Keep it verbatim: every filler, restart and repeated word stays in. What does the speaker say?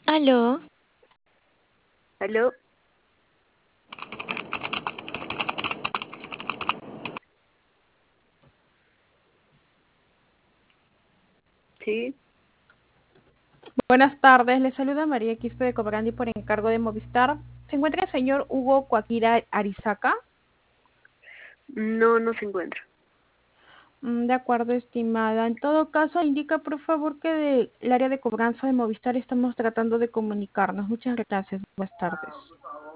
Aló, ¿Aló? Sí, Buenas tardes, le saluda María Quispe de Cobrandi por encargo de Movistar. ¿Se encuentra el señor Hugo Coaquira Arizaca? no, no se encuentra. Mm, De acuerdo, estimada. En todo caso, indica por favor que del área de cobranza de Movistar estamos tratando de comunicarnos. Muchas gracias. Buenas tardes.